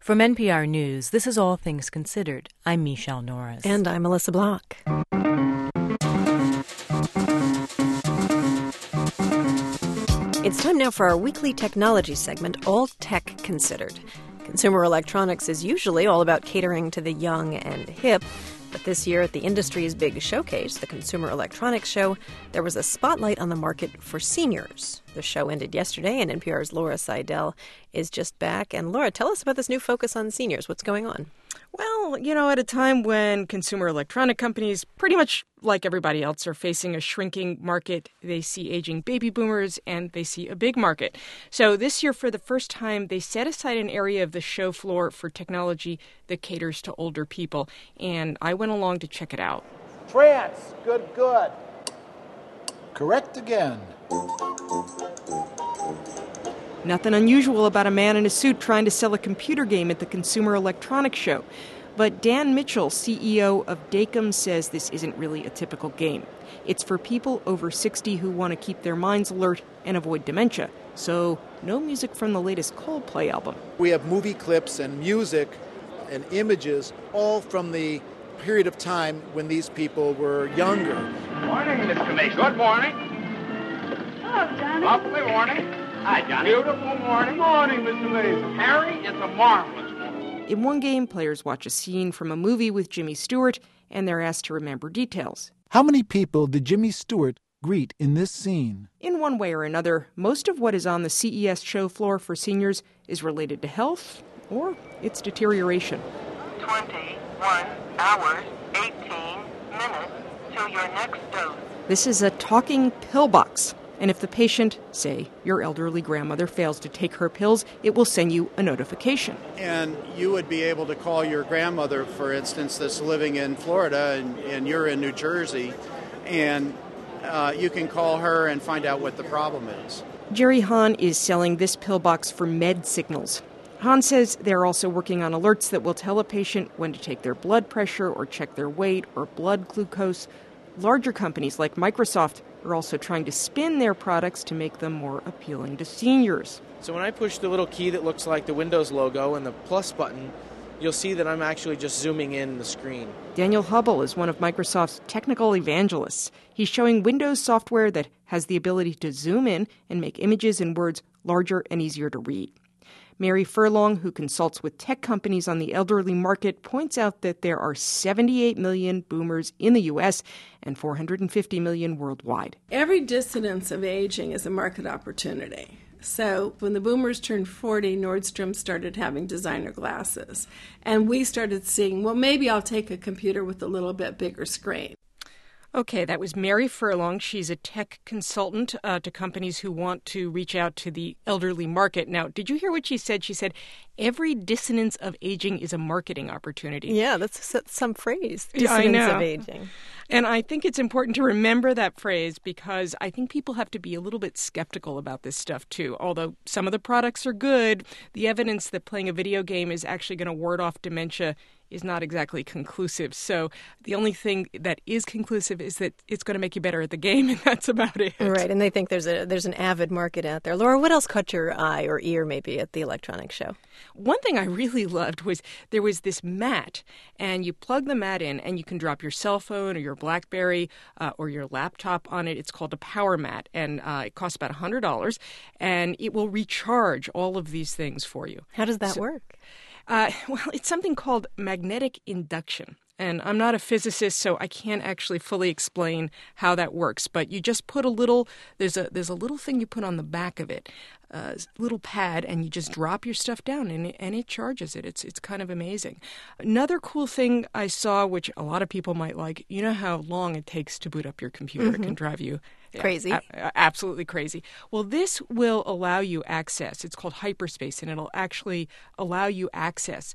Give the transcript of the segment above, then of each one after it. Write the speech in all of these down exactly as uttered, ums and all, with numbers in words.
From N P R News, this is All Things Considered. I'm Michelle Norris. And I'm Melissa Block. It's time now for our weekly technology segment, All Tech Considered. Consumer electronics is usually all about catering to the young and hip. But this year at the industry's big showcase, the Consumer Electronics Show, there was a spotlight on the market for seniors. The show ended yesterday, and N P R's Laura Seidel is just back. And Laura, tell us about this new focus on seniors. What's going on? Well, you know, at a time when consumer electronic companies, pretty much like everybody else, are facing a shrinking market, they see aging baby boomers and they see a big market. So this year, for the first time, they set aside an area of the show floor for technology that caters to older people. And I went along to check it out. Trance, good, good. Correct again. Nothing unusual about a man in a suit trying to sell a computer game at the Consumer Electronics Show. But Dan Mitchell, C E O of Dacom, says this isn't really a typical game. It's for people over sixty who want to keep their minds alert and avoid dementia. So, no music from the latest Coldplay album. We have movie clips and music and images all from the period of time when these people were younger. Good morning, Mister Mason. Good morning. Hello, Johnny. Lovely morning. Hi, Johnny. Beautiful morning. Morning, Mister Mason. Harry, it's a marvelous morning. In one game, players watch a scene from a movie with Jimmy Stewart, and they're asked to remember details. How many people did Jimmy Stewart greet in this scene? In one way or another, most of what is on the C E S show floor for seniors is related to health or its deterioration. twenty-one hours, eighteen minutes till your next dose. This is a talking pill box. And if the patient, say your elderly grandmother, fails to take her pills, it will send you a notification. And you would be able to call your grandmother, for instance, that's living in Florida and, and you're in New Jersey, and uh, you can call her and find out what the problem is. Jerry Hahn is selling this pill box for Med Signals. Hahn says they're also working on alerts that will tell a patient when to take their blood pressure or check their weight or blood glucose. Larger companies like Microsoft are also trying to spin their products to make them more appealing to seniors. So when I push the little key that looks like the Windows logo and the plus button, you'll see that I'm actually just zooming in the screen. Daniel Hubble is one of Microsoft's technical evangelists. He's showing Windows software that has the ability to zoom in and make images and words larger and easier to read. Mary Furlong, who consults with tech companies on the elderly market, points out that there are seventy-eight million boomers in the U S and four hundred fifty million worldwide. Every dissonance of aging is a market opportunity. So when the boomers turned forty, Nordstrom started having designer glasses. And we started seeing, well, maybe I'll take a computer with a little bit bigger screen. Okay, that was Mary Furlong. She's a tech consultant uh, to companies who want to reach out to the elderly market. Now, did you hear what she said? She said, every dissonance of aging is a marketing opportunity. Yeah, that's some phrase, Yeah, I dissonance know. of aging. And I think it's important to remember that phrase because I think people have to be a little bit skeptical about this stuff, too. Although some of the products are good, the evidence that playing a video game is actually going to ward off dementia is not exactly conclusive. So the only thing that is conclusive is that it's going to make you better at the game, and that's about it. Right, and they think there's a there's an avid market out there. Laura, what else caught your eye or ear maybe at the electronics show? One thing I really loved was there was this mat, and you plug the mat in, and you can drop your cell phone or your BlackBerry uh, or your laptop on it. It's called a power mat, and uh, it costs about one hundred dollars, and it will recharge all of these things for you. How does that So, work? Uh, well, it's something called magnetic induction. And I'm not a physicist, so I can't actually fully explain how that works. But you just put a little, there's a there's a little thing you put on the back of it, a little pad, and you just drop your stuff down, and it, and it charges it. It's it's kind of amazing. Another cool thing I saw, which a lot of people might like, you know how long it takes to boot up your computer. Mm-hmm. It can drive you crazy. A- a- absolutely crazy. Well, this will allow you access. It's called hyperspace, and it'll actually allow you access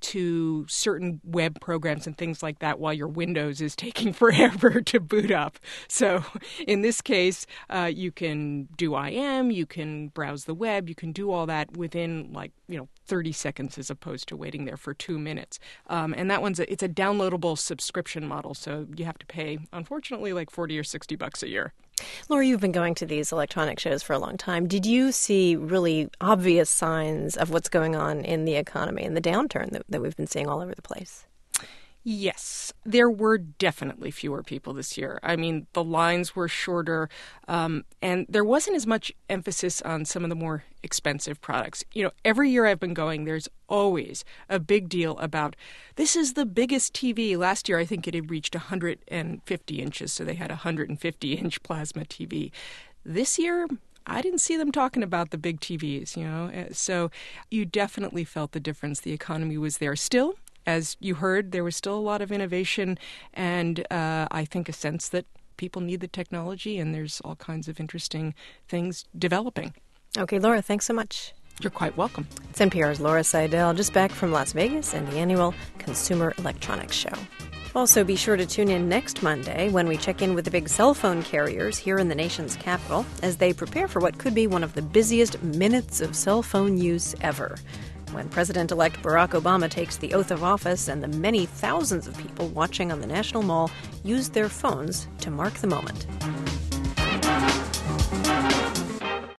to certain web programs and things like that while your Windows is taking forever to boot up. So in this case, uh, you can do I M, you can browse the web, you can do all that within like, you know, thirty seconds as opposed to waiting there for two minutes. Um, and that one's a, it's a downloadable subscription model, so you have to pay, unfortunately, like forty or sixty bucks a year. Laura, you've been going to these electronic shows for a long time. Did you see really obvious signs of what's going on in the economy and the downturn that, that we've been seeing all over the place? Yes, there were definitely fewer people this year. I mean, the lines were shorter, um, and there wasn't as much emphasis on some of the more expensive products. You know, every year I've been going, there's always a big deal about this is the biggest T V. Last year, I think it had reached one hundred fifty inches, so they had a one hundred fifty inch plasma T V. This year, I didn't see them talking about the big T Vs, you know. So you definitely felt the difference. The economy was there. Still, as you heard, there was still a lot of innovation and uh, I think a sense that people need the technology and there's all kinds of interesting things developing. Okay, Laura, thanks so much. You're quite welcome. It's N P R's Laura Seidel, just back from Las Vegas and the annual Consumer Electronics Show. Also, be sure to tune in next Monday when we check in with the big cell phone carriers here in the nation's capital as they prepare for what could be one of the busiest minutes of cell phone use ever, when President-elect Barack Obama takes the oath of office and the many thousands of people watching on the National Mall use their phones to mark the moment.